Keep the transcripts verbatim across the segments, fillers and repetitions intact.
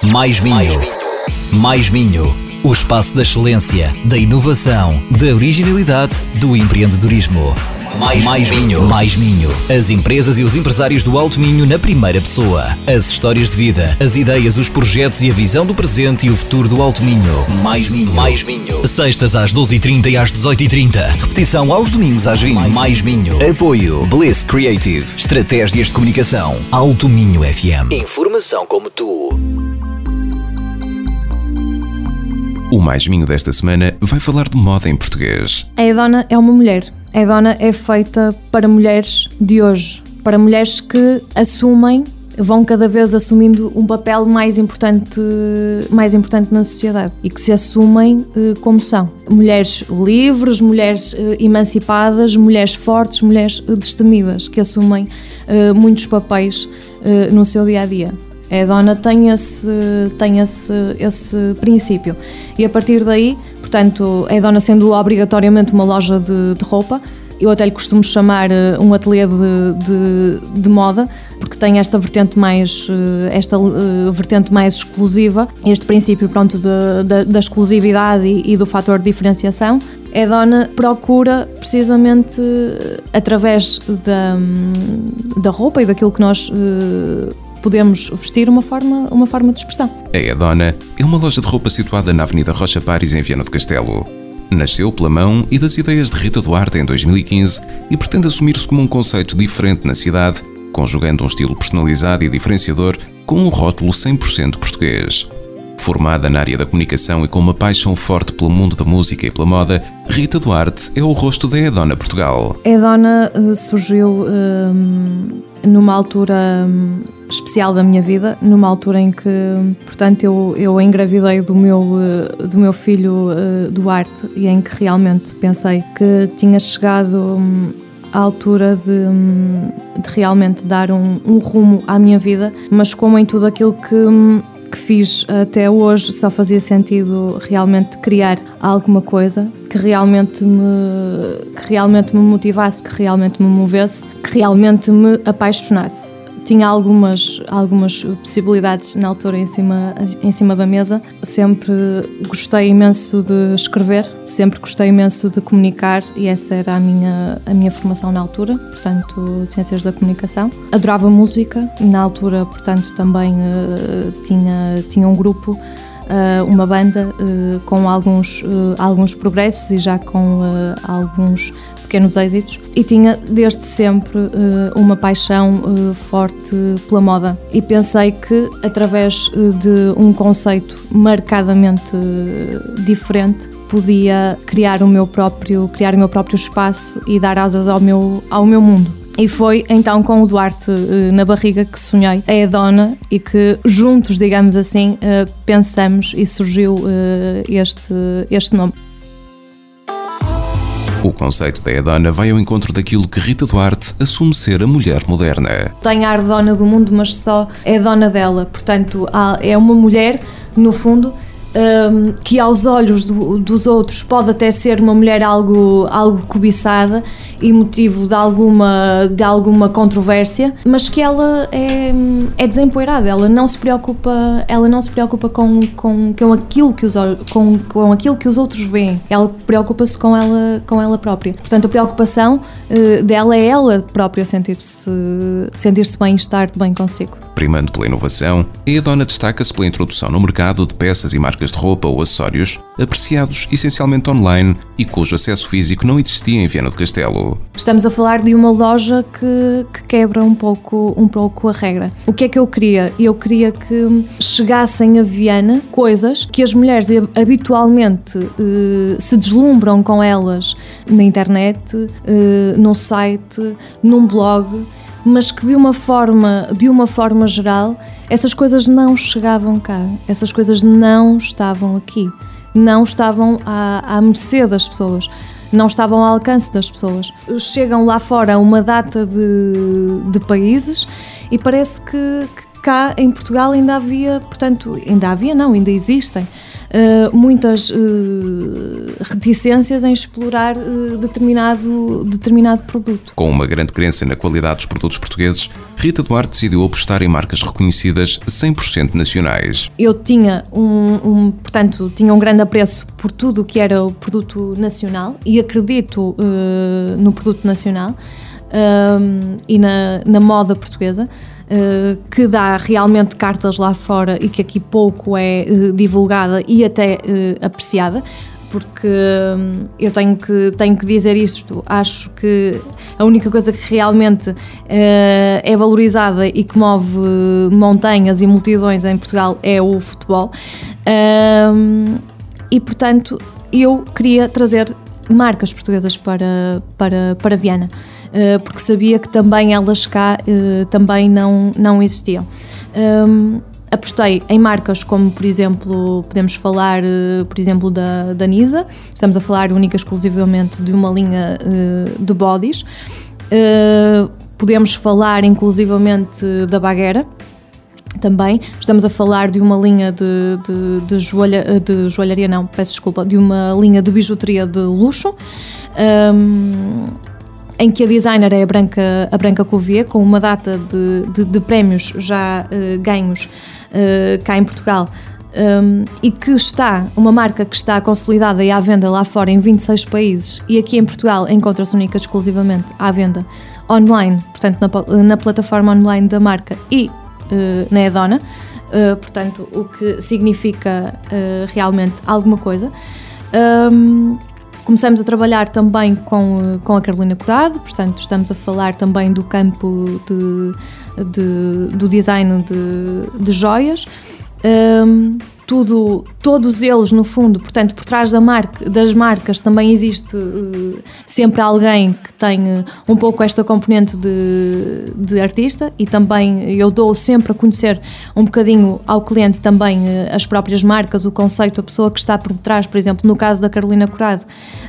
Mais Minho. Mais Minho. O espaço da excelência, da inovação, da originalidade, do empreendedorismo. Mais, Mais Minho. Mais Minho. As empresas e os empresários do Alto Minho na primeira pessoa. As histórias de vida, as ideias, os projetos e a visão do presente e o futuro do Alto Minho. Mais Minho. Mais Minho. Sextas às doze e trinta e às dezoito e trinta. Repetição aos domingos às vinte. Mais, Mais Minho. Apoio Bliss Creative. Estratégias de comunicação. Alto Minho F M. Informação como tu. O Mais Minho desta semana vai falar de moda em português. A Edona é uma mulher. A Edona é feita para mulheres de hoje, para mulheres que assumem, vão cada vez assumindo um papel mais importante, mais importante na sociedade e que se assumem eh, como são. Mulheres livres, mulheres eh, emancipadas, mulheres fortes, mulheres eh, destemidas, que assumem eh, muitos papéis eh, no seu dia-a-dia. A Edona tem esse, tem esse, esse princípio e a partir daí, portanto, a Edona sendo obrigatoriamente uma loja de, de roupa, eu até lhe costumo chamar um ateliê de, de, de moda, porque tem esta vertente mais, esta vertente mais exclusiva, este princípio pronto, de, de, da exclusividade e, e do fator de diferenciação. A Edona procura precisamente através da, da roupa e daquilo que nós podemos vestir uma forma, uma forma de expressão. A Edona é uma loja de roupa situada na Avenida Rocha Paris, em Viana do Castelo. Nasceu pela mão e das ideias de Rita Duarte em dois mil e quinze e pretende assumir-se como um conceito diferente na cidade, conjugando um estilo personalizado e diferenciador com um rótulo cem por cento português. Formada na área da comunicação e com uma paixão forte pelo mundo da música e pela moda, Rita Duarte é o rosto da Edona Portugal. A Edona uh, surgiu uh, numa altura um, especial da minha vida, numa altura em que, portanto, eu, eu engravidei do meu, uh, do meu filho uh, Duarte e em que realmente pensei que tinha chegado um, à altura de, um, de realmente dar um, um rumo à minha vida, mas como em tudo aquilo que... Um, que fiz até hoje, só fazia sentido realmente criar alguma coisa que realmente me, que realmente me motivasse, que realmente me movesse, que realmente me apaixonasse. Tinha algumas, algumas possibilidades na altura em cima, em cima da mesa. Sempre gostei imenso de escrever, sempre gostei imenso de comunicar e essa era a minha, a minha formação na altura, portanto, Ciências da Comunicação. Adorava música, na altura, portanto, também uh, tinha, tinha um grupo, uh, uma banda uh, com alguns, uh, alguns progressos e já com uh, alguns pequenos êxitos e tinha desde sempre uh, uma paixão uh, forte pela moda e pensei que através uh, de um conceito marcadamente uh, diferente podia criar o meu próprio, criar o meu próprio espaço e dar asas ao meu, ao meu mundo. E foi então com o Duarte uh, na barriga que sonhei a Edona e que juntos, digamos assim, uh, pensamos e surgiu uh, este, este nome. O conceito da Edona vai ao encontro daquilo que Rita Duarte assume ser a mulher moderna. Tem a dona do mundo, mas só é dona dela. Portanto, é uma mulher, no fundo, um, que aos olhos do, dos outros pode até ser uma mulher algo, algo cobiçada e motivo de alguma, de alguma controvérsia, mas que ela é, é desempoeirada, ela não se preocupa, ela não se preocupa com, com, com, aquilo que os, com, com aquilo que os outros veem, ela preocupa-se com ela, com ela própria. Portanto, a preocupação uh, dela é ela própria sentir-se, sentir-se bem e estar bem consigo. Primando pela inovação, a Edona destaca-se pela introdução no mercado de peças e marcas de roupa ou acessórios apreciados essencialmente online e cujo acesso físico não existia em Viana do Castelo. Estamos a falar de uma loja que, que quebra um pouco, um pouco a regra. O que é que eu queria? Eu queria que chegassem a Viana coisas que as mulheres habitualmente eh, se deslumbram com elas na internet, eh, num site, num blog, mas que de uma forma, de uma forma geral, essas coisas não chegavam cá, essas coisas não estavam aqui, não estavam à, à mercê das pessoas, não estavam ao alcance das pessoas. Chegam lá fora a uma data de, de países e parece que, que cá em Portugal ainda havia, portanto, ainda havia não, ainda existem uh, muitas uh, reticências em explorar uh, determinado, determinado produto. Com uma grande crença na qualidade dos produtos portugueses, Rita Duarte decidiu apostar em marcas reconhecidas cem por cento nacionais. Eu tinha um, um, portanto, tinha um grande apreço por tudo o que era o produto nacional e acredito uh, no produto nacional uh, e na, na moda portuguesa, uh, que dá realmente cartas lá fora e que aqui pouco é uh, divulgada e até uh, apreciada. Porque hum, eu tenho que, tenho que dizer isto, acho que a única coisa que realmente uh, é valorizada e que move montanhas e multidões em Portugal é o futebol. Um, e, portanto, eu queria trazer marcas portuguesas para, para, para Viana, uh, porque sabia que também elas cá uh, também não, não existiam. Um, Apostei em marcas como, por exemplo, podemos falar, por exemplo, da, da Nisa. Estamos a falar única e exclusivamente de uma linha uh, de bodies. Uh, podemos falar, inclusivamente, da Baguera, também. Estamos a falar de uma linha de, de, de, joalha, de joalharia, não, peço desculpa, de uma linha de bijuteria de luxo. Um, em que a designer é a Branca, a Branca Couvier, com uma data de, de, de prémios já uh, ganhos uh, cá em Portugal, um, e que está, uma marca que está consolidada e à venda lá fora em vinte e seis países, e aqui em Portugal encontra-se única e exclusivamente à venda online, portanto na, na plataforma online da marca e uh, na Edona, uh, portanto o que significa uh, realmente alguma coisa. Um, Começamos a trabalhar também com, com a Carolina Curado, portanto estamos a falar também do campo de, de, do design de, de joias. Um, tudo, todos eles no fundo, portanto por trás da marca, das marcas também existe uh, sempre alguém que tem uh, um pouco esta componente de, de artista, e também eu dou sempre a conhecer um bocadinho ao cliente também uh, as próprias marcas, o conceito, a pessoa que está por detrás. Por exemplo, no caso da Carolina Curado,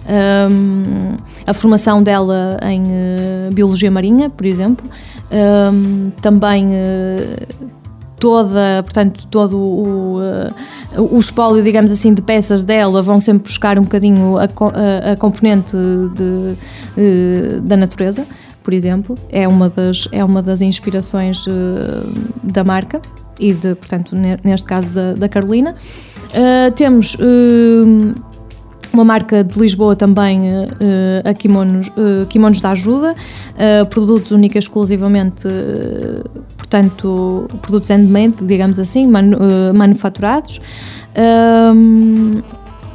um, a formação dela em uh, Biologia Marinha, por exemplo, um, também uh, toda, portanto, todo o, o, o espólio, digamos assim, de peças dela vão sempre buscar um bocadinho a, a, a componente de, de, da natureza, por exemplo. É uma das, é uma das inspirações uh, da marca e, de, portanto, neste caso da, da Carolina. Uh, temos uh, uma marca de Lisboa também, uh, a Kimonos, uh, Kimonos da Ajuda, uh, produtos única e exclusivamente, uh, portanto, produtos handmade, digamos assim, manu, uh, manufaturados, uh,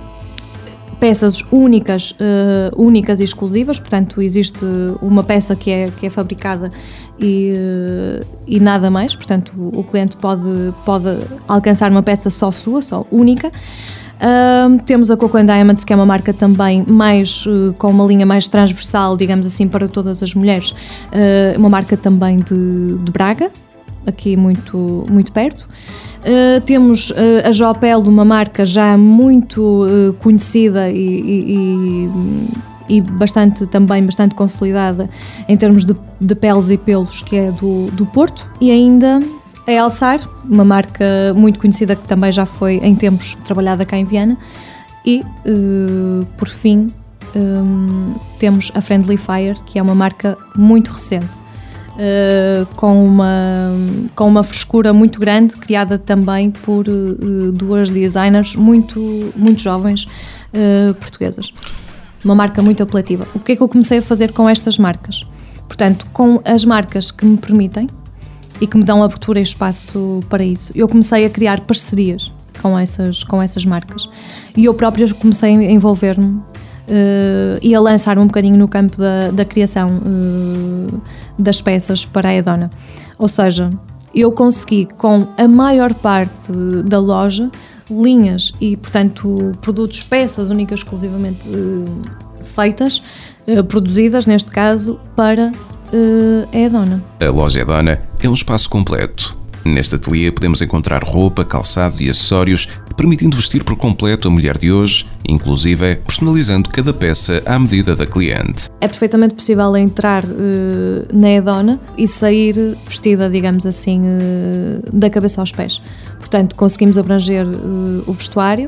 peças únicas, uh, únicas e exclusivas, portanto, existe uma peça que é, que é fabricada e, uh, e nada mais, portanto, o cliente pode, pode alcançar uma peça só sua, só única. Uh, temos a Coco and Diamonds, que é uma marca também mais, uh, com uma linha mais transversal, digamos assim, para todas as mulheres, uh, uma marca também de, de Braga, aqui muito, muito perto. Uh, temos uh, a Jopel, uma marca já muito uh, conhecida e, e, e bastante, também bastante consolidada em termos de, de peles e pelos, que é do, do Porto. E ainda a Elsar, uma marca muito conhecida que também já foi em tempos trabalhada cá em Viana. E, uh, por fim, um, temos a Friendly Fire, que é uma marca muito recente, uh, com, uma, com uma frescura muito grande, criada também por uh, duas designers muito, muito jovens uh, portuguesas. Uma marca muito apelativa. O que é que eu comecei a fazer com estas marcas? Portanto, com as marcas que me permitem e que me dão abertura e espaço para isso, eu comecei a criar parcerias com essas, com essas marcas, e eu própria comecei a envolver-me uh, e a lançar um bocadinho no campo da, da criação uh, das peças para a Edona. Ou seja, eu consegui, com a maior parte da loja, linhas e, portanto, produtos, peças únicas exclusivamente uh, feitas, uh, produzidas, neste caso, para Uh, é a Edona. A loja Edona é um espaço completo. Neste ateliê podemos encontrar roupa, calçado e acessórios, permitindo vestir por completo a mulher de hoje, inclusive personalizando cada peça à medida da cliente. É perfeitamente possível entrar uh, na Edona e sair vestida, digamos assim, uh, da cabeça aos pés. Portanto, conseguimos abranger uh, o vestuário,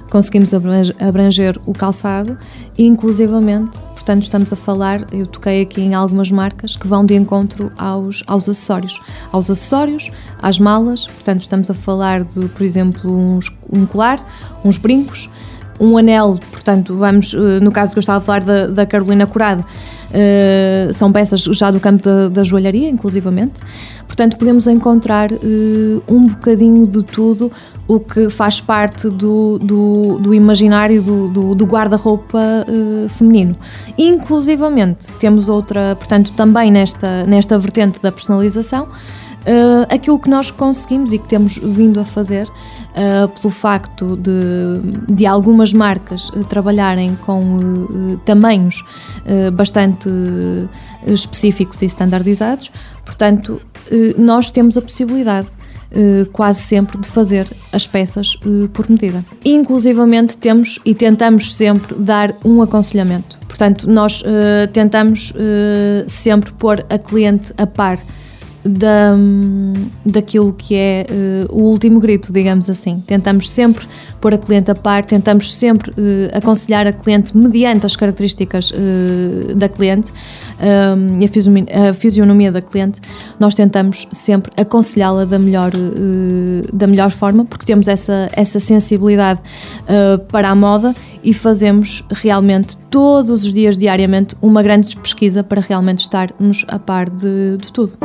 conseguimos abranger o calçado e inclusivamente, portanto estamos a falar, eu toquei aqui em algumas marcas que vão de encontro aos, aos acessórios, aos acessórios, às malas, portanto estamos a falar de, por exemplo, uns, um colar, uns brincos, um anel, portanto vamos, no caso que eu estava a falar da, da Carolina Corrado, uh, são peças já do campo da, da joalharia, inclusivamente, portanto podemos encontrar uh, um bocadinho de tudo o que faz parte do, do, do imaginário do, do, do guarda-roupa uh, feminino. Inclusivamente temos outra, portanto também nesta, nesta vertente da personalização, uh, aquilo que nós conseguimos e que temos vindo a fazer, Uh, pelo facto de, de algumas marcas uh, trabalharem com uh, tamanhos uh, bastante uh, específicos e standardizados, portanto, uh, nós temos a possibilidade uh, quase sempre de fazer as peças uh, por medida. Inclusivamente temos e tentamos sempre dar um aconselhamento, portanto, nós uh, tentamos uh, sempre pôr a cliente a par Da, daquilo que é uh, o último grito, digamos assim. Tentamos sempre pôr a cliente a par, tentamos sempre uh, aconselhar a cliente mediante as características uh, da cliente um, e a fisionomia, a fisionomia da cliente. Nós tentamos sempre aconselhá-la da melhor, uh, da melhor forma, porque temos essa, essa sensibilidade uh, para a moda e fazemos realmente todos os dias, diariamente, uma grande pesquisa para realmente estarmos a par de, de tudo.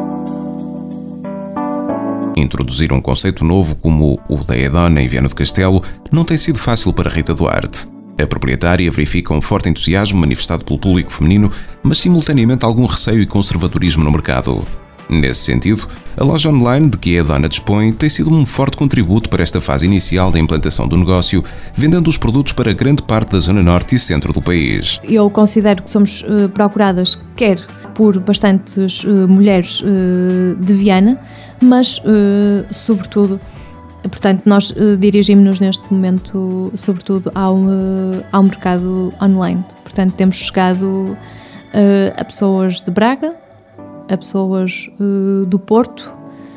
Introduzir um conceito novo como o da Edona em Viana do Castelo não tem sido fácil para Rita Duarte. A proprietária verifica um forte entusiasmo manifestado pelo público feminino, mas simultaneamente algum receio e conservadorismo no mercado. Nesse sentido, a loja online de que a Edona dispõe tem sido um forte contributo para esta fase inicial da implantação do negócio, vendendo os produtos para grande parte da zona norte e centro do país. Eu considero que somos uh, procuradas quer por bastantes uh, mulheres uh, de Viana, mas, uh, sobretudo, portanto, nós uh, dirigimos-nos neste momento, sobretudo, ao, uh, ao mercado online. Portanto, temos chegado uh, a pessoas de Braga, a pessoas uh, do Porto,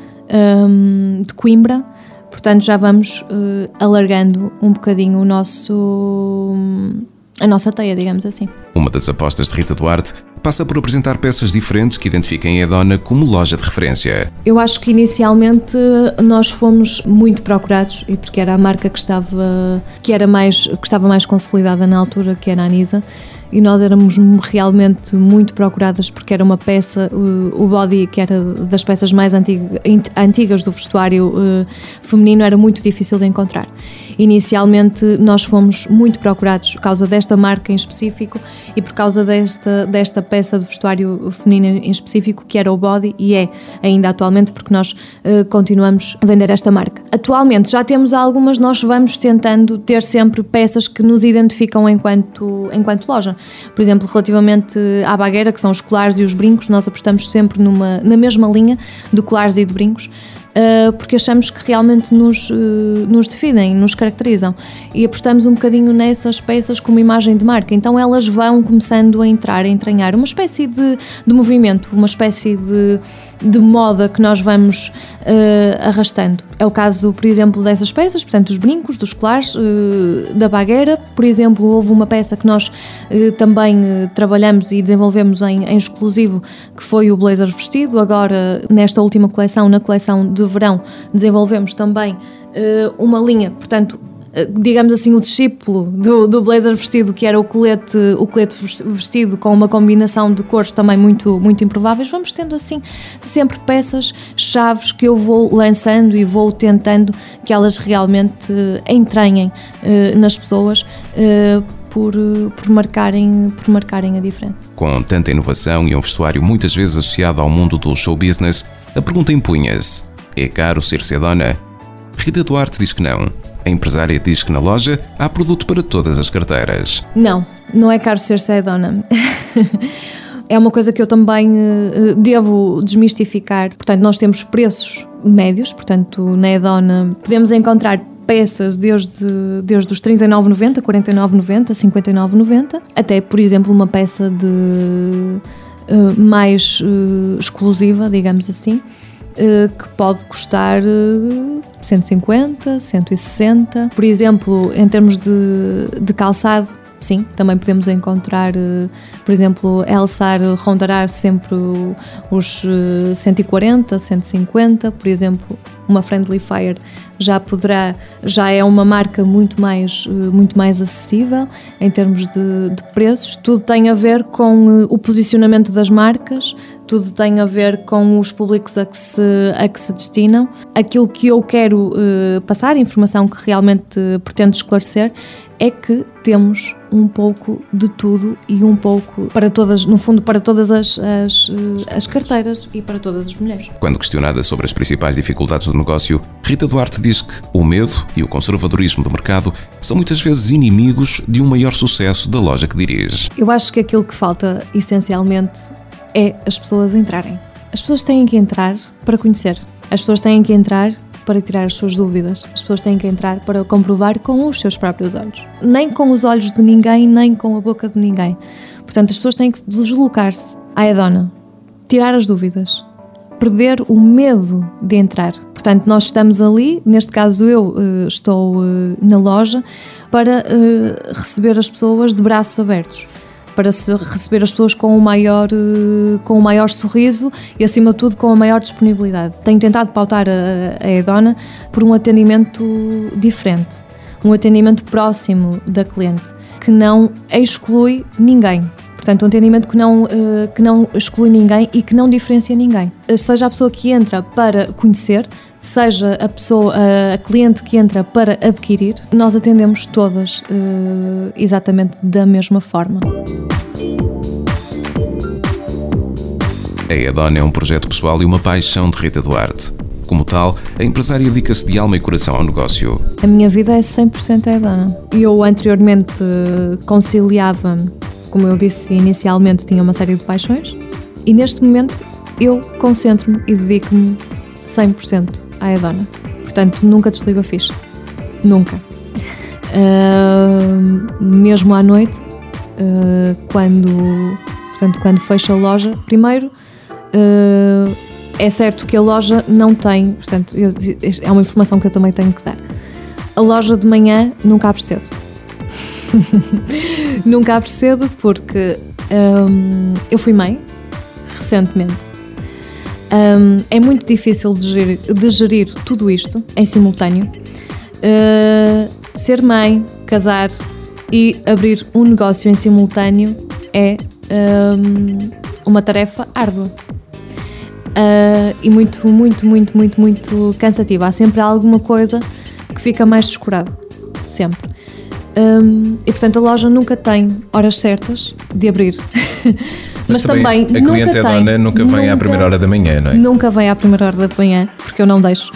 um, de Coimbra, portanto, já vamos uh, alargando um bocadinho o nosso, a nossa teia, digamos assim. Uma das apostas de Rita Duarte passa por apresentar peças diferentes que identifiquem a Edona como loja de referência. Eu acho que inicialmente nós fomos muito procurados, e porque era a marca que estava, que era mais, que estava mais consolidada na altura, que era a Anisa, e nós éramos realmente muito procuradas porque era uma peça, o body, que era das peças mais antiga, antigas do vestuário feminino, era muito difícil de encontrar. Inicialmente nós fomos muito procurados por causa desta marca em específico e por causa desta, desta peça de vestuário feminino em específico, que era o body, e é ainda atualmente, porque nós uh, continuamos a vender esta marca. Atualmente já temos algumas, nós vamos tentando ter sempre peças que nos identificam enquanto, enquanto loja. Por exemplo, relativamente à bagueira, que são os colares e os brincos, nós apostamos sempre numa, na mesma linha de colares e de brincos, porque achamos que realmente nos, nos definem, nos caracterizam, e apostamos um bocadinho nessas peças como imagem de marca. Então elas vão começando a entrar, a entranhar uma espécie de, de movimento, uma espécie de, de moda que nós vamos uh, arrastando. É o caso, por exemplo, dessas peças, portanto, dos brincos, dos colares, uh, da bagueira. Por exemplo, houve uma peça que nós uh, também uh, trabalhamos e desenvolvemos em, em exclusivo, que foi o blazer vestido. Agora, nesta última coleção, na coleção de verão, desenvolvemos também uh, uma linha, portanto, uh, digamos assim, o discípulo do, do blazer vestido, que era o colete, o colete vestido com uma combinação de cores também muito, muito improváveis. Vamos tendo assim sempre peças chaves que eu vou lançando e vou tentando que elas realmente uh, entranhem uh, nas pessoas, uh, Por, por, marcarem, por marcarem a diferença. Com tanta inovação e um vestuário muitas vezes associado ao mundo do show business, a pergunta impunha-se: é caro ser Edona? Rita Duarte diz que não. A empresária diz que na loja há produto para todas as carteiras. Não, não é caro ser Edona. É uma coisa que eu também uh, devo desmistificar. Portanto, nós temos preços médios, portanto, na Edona podemos encontrar peças desde, desde os trinta e nove reais e noventa centavos, quarenta e nove reais e noventa centavos, cinquenta e nove reais e noventa centavos, até, por exemplo, uma peça de, uh, mais uh, exclusiva, digamos assim, que pode custar cento e cinquenta, cento e sessenta. Por exemplo, em termos de, de calçado, sim, também podemos encontrar, por exemplo, Elsar rondará sempre os cento e quarenta, cento e cinquenta, por exemplo, uma Friendly Fire já poderá, já é uma marca muito mais, muito mais acessível em termos de, de preços. Tudo tem a ver com o posicionamento das marcas, tudo tem a ver com os públicos a que se, a que se destinam. Aquilo que eu quero uh, passar, a informação que realmente uh, pretendo esclarecer, é que temos um pouco de tudo e um pouco para todas, no fundo, para todas as, as, as carteiras e para todas as mulheres. Quando questionada sobre as principais dificuldades do negócio, Rita Duarte diz que o medo e o conservadorismo do mercado são muitas vezes inimigos de um maior sucesso da loja que dirige. Eu acho que aquilo que falta, essencialmente, é as pessoas entrarem. As pessoas têm que entrar para conhecer. As pessoas têm que entrar para tirar as suas dúvidas. As pessoas têm que entrar para comprovar com os seus próprios olhos. Nem com os olhos de ninguém, nem com a boca de ninguém. Portanto, as pessoas têm que deslocar-se à Edona, tirar as dúvidas, perder o medo de entrar. Portanto, nós estamos ali, neste caso eu uh, estou uh, na loja, para uh, receber as pessoas de braços abertos, para receber as pessoas com o maior, com o maior sorriso e, acima de tudo, com a maior disponibilidade. Tenho tentado pautar a, a Edona por um atendimento diferente, um atendimento próximo da cliente, que não exclui ninguém. Portanto, um atendimento que não, que não exclui ninguém e que não diferencia ninguém. Seja a pessoa que entra para conhecer, seja a pessoa, a cliente que entra para adquirir, nós atendemos todas uh, exatamente da mesma forma. A Edona é um projeto pessoal e uma paixão de Rita Duarte. Como tal, a empresária dedica-se de alma e coração ao negócio. A minha vida é cem por cento a Edona. Eu anteriormente conciliava, como eu disse inicialmente, tinha uma série de paixões, e neste momento eu concentro-me e dedico-me cem por cento à Edona. Portanto, nunca desligo a ficha. Nunca. Uh, mesmo à noite, uh, quando, portanto, quando fecho a loja, primeiro, uh, é certo que a loja não tem, portanto, eu, é uma informação que eu também tenho que dar. A loja de manhã nunca abre cedo. Nunca abre cedo porque um, eu fui mãe recentemente. Um, é muito difícil de gerir, de gerir tudo isto em simultâneo. Uh, ser mãe, casar e abrir um negócio em simultâneo é um, uma tarefa árdua. Uh, e muito, muito, muito, muito, muito cansativa. Há sempre alguma coisa que fica mais descurado. Sempre. Um, e portanto a loja nunca tem horas certas de abrir. Mas, Mas também, também a cliente nunca Edona nunca vem nunca, à primeira hora da manhã, não é? Nunca vem à primeira hora da manhã, porque eu não deixo.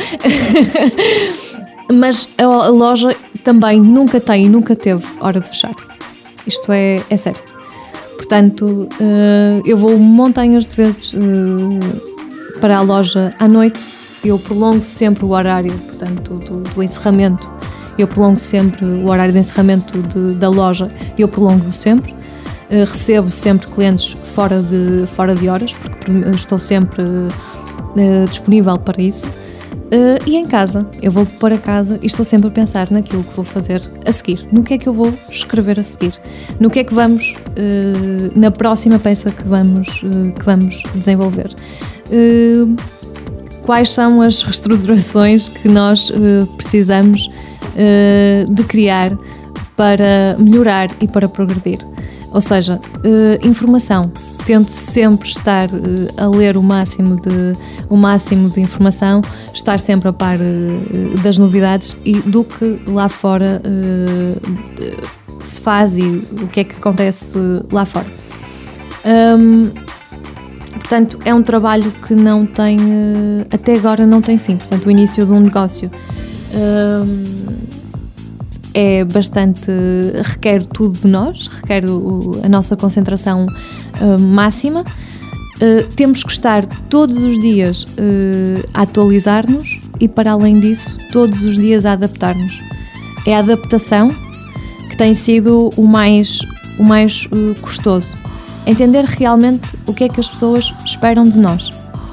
Mas a, a loja também nunca tem e nunca teve hora de fechar. Isto é, é certo. Portanto, uh, eu vou montanhas de vezes uh, para a loja à noite. Eu prolongo sempre o horário, portanto, do, do encerramento. Eu prolongo sempre o horário de encerramento de, da loja. Eu prolongo sempre. Uh, recebo sempre clientes fora de, fora de horas, porque estou sempre uh, disponível para isso. Uh, e em casa, eu vou para casa e estou sempre a pensar naquilo que vou fazer a seguir. No que é que eu vou escrever a seguir? No que é que vamos, uh, na próxima peça que vamos, uh, que vamos desenvolver? Uh, quais são as reestruturações que nós uh, precisamos uh, de criar para melhorar e para progredir? Ou seja, uh, informação. Tento sempre estar uh, a ler o máximo, de, o máximo de informação, estar sempre a par uh, das novidades e do que lá fora uh, se faz e o que é que acontece lá fora. Um, portanto, é um trabalho que não tem, uh, até agora não tem fim. Portanto, o início de um negócio um, é bastante, requer tudo de nós, requer o, a nossa concentração uh, máxima. Uh, temos que estar todos os dias uh, a atualizar-nos e, para além disso, todos os dias a adaptar-nos. É a adaptação que tem sido o mais, o mais uh, custoso. Entender realmente o que é que as pessoas esperam de nós.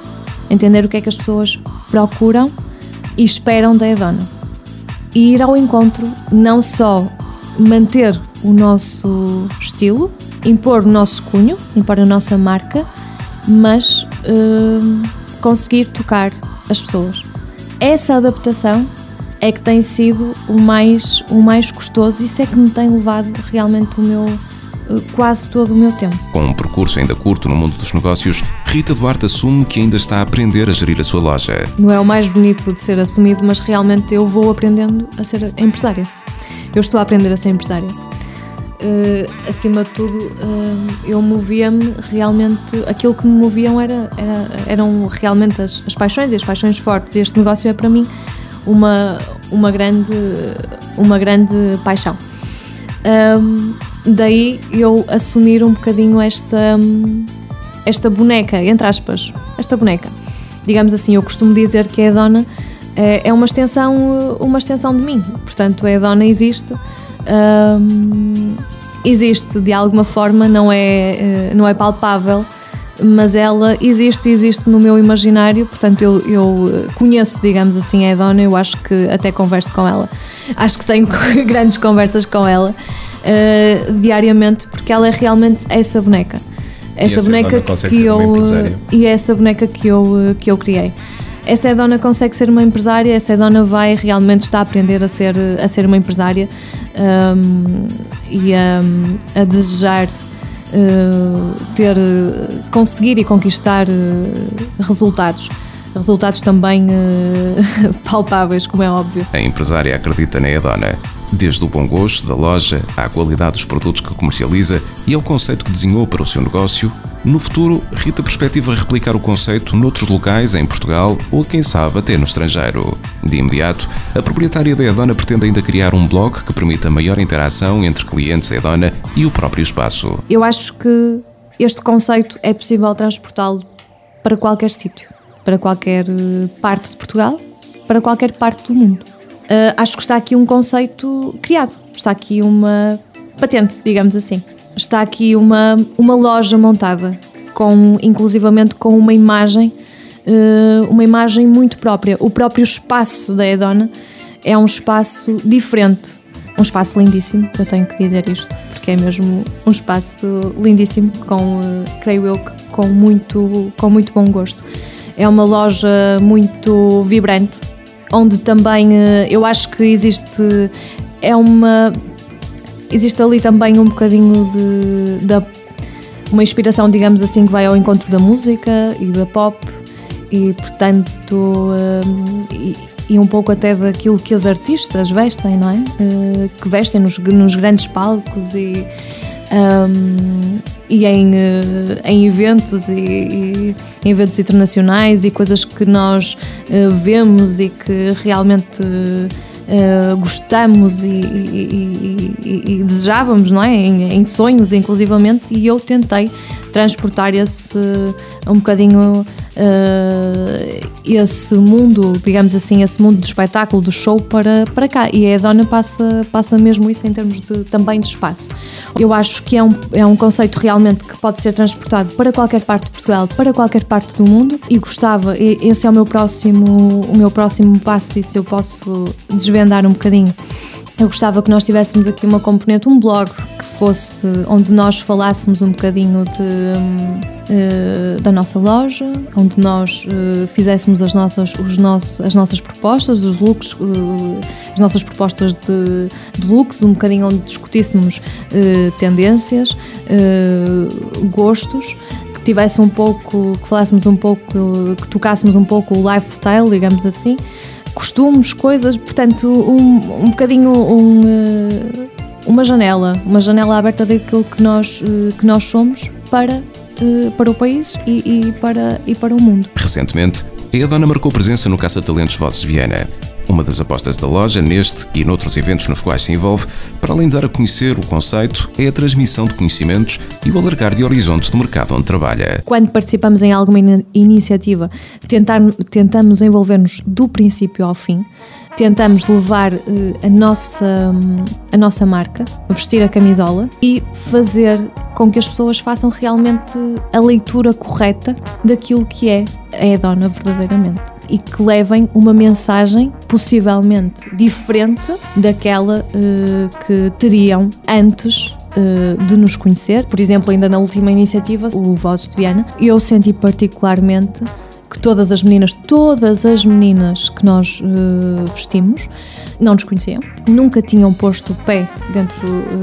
entender o que é que as pessoas procuram e esperam da Edona. E ir ao encontro, não só manter o nosso estilo, impor o nosso cunho, impor a nossa marca, mas uh, conseguir tocar as pessoas. Essa adaptação é que tem sido o mais, o mais custoso, isso é que me tem levado realmente o meu, quase todo o meu tempo. Com um percurso ainda curto no mundo dos negócios, Rita Duarte assume que ainda está a aprender a gerir a sua loja. Não é o mais bonito de ser assumido, mas realmente eu vou aprendendo a ser empresária. Eu estou a aprender a ser empresária. Uh, acima de tudo, uh, eu movia-me realmente, aquilo que me moviam era, era, eram realmente as, as paixões e as paixões fortes, e este negócio é para mim uma, uma, grande, uma grande paixão. Um, daí eu assumir um bocadinho esta, esta boneca, entre aspas, esta boneca. Digamos assim, eu costumo dizer que a Edona é, é uma extensão, uma extensão de mim, portanto a Edona existe. Um, existe de alguma forma, não é, não é palpável, mas ela existe existe no meu imaginário, portanto eu, eu conheço, digamos assim, a Edona, eu acho que até converso com ela, acho que tenho grandes conversas com ela uh, diariamente, porque ela é realmente essa boneca, essa boneca que eu e essa boneca que eu, que eu criei. Essa Edona consegue ser uma empresária, essa Edona vai realmente estar a aprender a ser, a ser uma empresária um, e a, a desejar uh, ter, conseguir e conquistar uh, resultados. Resultados também uh, palpáveis, como é óbvio. A empresária acredita na Edona, desde o bom gosto da loja, à qualidade dos produtos que comercializa e ao conceito que desenhou para o seu negócio. No futuro, Rita perspectiva replicar o conceito noutros locais em Portugal ou, quem sabe, até no estrangeiro. De imediato, a proprietária da Edona pretende ainda criar um blog que permita maior interação entre clientes Edona e o próprio espaço. Eu acho que este conceito é possível transportá-lo para qualquer sítio, para qualquer parte de Portugal, para qualquer parte do mundo. Uh, acho que está aqui um conceito criado, está aqui uma patente, digamos assim. Está aqui uma, uma loja montada, com, inclusivamente com uma imagem, uh, uma imagem muito própria. O próprio espaço da Edona é um espaço diferente, um espaço lindíssimo, eu tenho que dizer isto, porque é mesmo um espaço lindíssimo, com, uh, creio eu, que com muito, com muito bom gosto. É uma loja muito vibrante, onde também uh, eu acho que existe, é uma... Existe ali também um bocadinho de, de uma inspiração, digamos assim, que vai ao encontro da música e da pop e, portanto, um, e, e um pouco até daquilo que os artistas vestem, não é? Uh, que vestem nos, nos grandes palcos e, um, e em, uh, em eventos e, e em eventos internacionais e coisas que nós uh, vemos e que realmente... Uh, Uh, gostamos e, e, e, e desejávamos, não é? Em, em sonhos, inclusivamente, e eu tentei transportar esse um bocadinho uh, esse mundo, digamos assim, esse mundo do espetáculo, do show para, para cá, e a Edona passa, passa mesmo isso em termos de, também de espaço. Eu acho que é um, é um conceito realmente que pode ser transportado para qualquer parte de Portugal, para qualquer parte do mundo, e gostava, esse é o meu próximo, o meu próximo passo, e se eu posso desvendar um bocadinho, eu gostava que nós tivéssemos aqui uma componente, um blog que fosse onde nós falássemos um bocadinho de, uh, da nossa loja, onde nós uh, fizéssemos as nossas, os nossos, as nossas propostas, os looks, uh, as nossas propostas de, de looks, um bocadinho onde discutíssemos uh, tendências, uh, gostos, que tivesse um pouco, que falássemos um pouco, que tocássemos um pouco o lifestyle, digamos assim, costumes, coisas, portanto, um, um bocadinho um, uma janela, uma janela aberta daquilo que nós, que nós somos para, para o país e, e, para, e para o mundo. Recentemente, a Edona marcou presença no Caça-Talentos Vozes de Viana. Uma das apostas da loja, neste e noutros eventos nos quais se envolve, para além de dar a conhecer o conceito, é a transmissão de conhecimentos e o alargar de horizontes do mercado onde trabalha. Quando participamos em alguma in- iniciativa, tentar, tentamos envolver-nos do princípio ao fim, tentamos levar uh, a, nossa, a nossa marca, vestir a camisola e fazer com que as pessoas façam realmente a leitura correta daquilo que é a Edona verdadeiramente e que levem uma mensagem possivelmente diferente daquela uh, que teriam antes uh, de nos conhecer. Por exemplo, ainda na última iniciativa, o Vozes de Viana, eu senti particularmente que todas as meninas, todas as meninas que nós uh, vestimos, não nos conheciam, nunca tinham posto o pé dentro,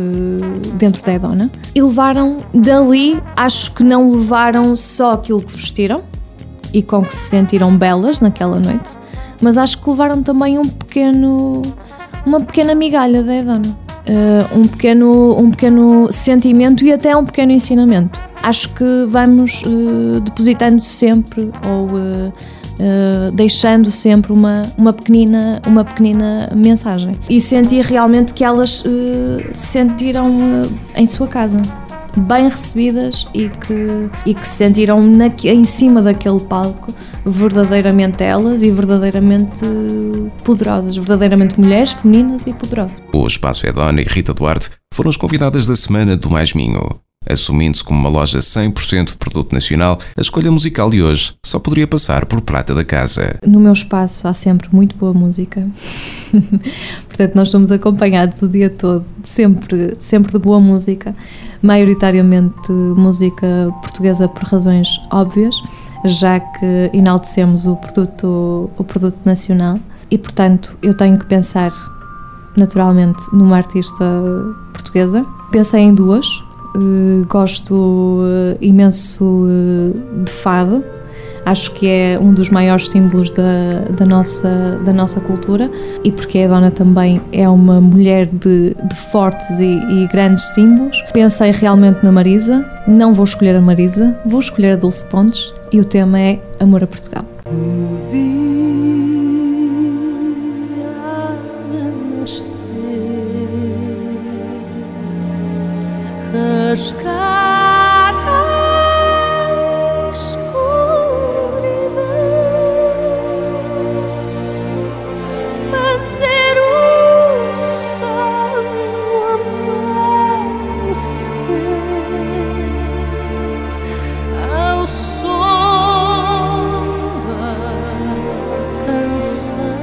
uh, dentro da Edona e levaram dali, acho que não levaram só aquilo que vestiram e com que se sentiram belas naquela noite, mas acho que levaram também um pequeno, uma pequena migalha da Edona, uh, um, pequeno, um pequeno sentimento e até um pequeno ensinamento. Acho que vamos uh, depositando sempre ou uh, uh, deixando sempre uma, uma, pequenina, uma pequenina mensagem. E senti realmente que elas uh, se sentiram uh, em sua casa, bem recebidas e que, e que se sentiram na, em cima daquele palco verdadeiramente elas e verdadeiramente poderosas, verdadeiramente mulheres, femininas e poderosas. O Espaço Edona e Rita Duarte foram as convidadas da semana do Mais Minho. Assumindo-se como uma loja cem por cento de produto nacional, a escolha musical de hoje só poderia passar por prata da casa. No meu espaço há sempre muito boa música. Portanto, nós somos acompanhados o dia todo, sempre, sempre de boa música, maioritariamente música portuguesa por razões óbvias, já que enaltecemos o produto, o produto nacional e, portanto, eu tenho que pensar naturalmente numa artista portuguesa. Pensei em duas. Uh, gosto uh, imenso uh, de fado, acho que é um dos maiores símbolos da, da, nossa, da nossa cultura e porque a Edona também é uma mulher de, de fortes e, e grandes símbolos. Pensei realmente na Marisa, não vou escolher a Marisa, vou escolher a Dulce Pontes e o tema é Amor a Portugal. Rasgar a escuridão, fazer o sol amanhecer ao som da canção.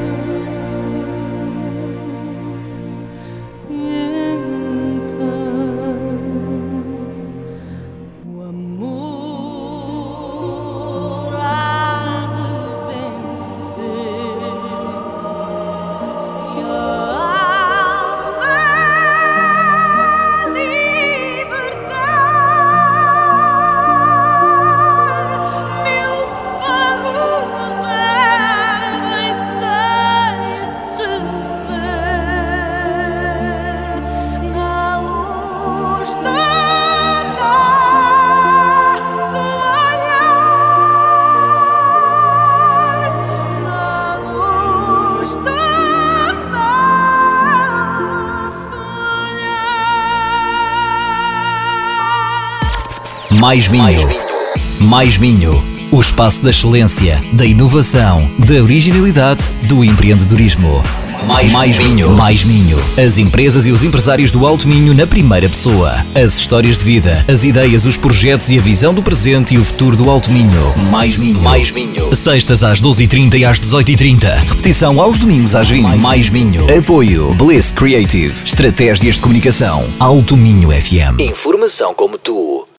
Mais Minho. Mais Minho. O espaço da excelência, da inovação, da originalidade, do empreendedorismo. Mais, Mais Minho. Mais Minho. As empresas e os empresários do Alto Minho na primeira pessoa. As histórias de vida, as ideias, os projetos e a visão do presente e o futuro do Alto Minho. Mais Minho. Mais Minho. Sextas às doze e trinta e às dezoito e trinta. Repetição aos domingos às vinte. Mais, Mais Minho. Apoio Bliss Creative. Estratégias de comunicação. Alto Minho F M. Informação como tu.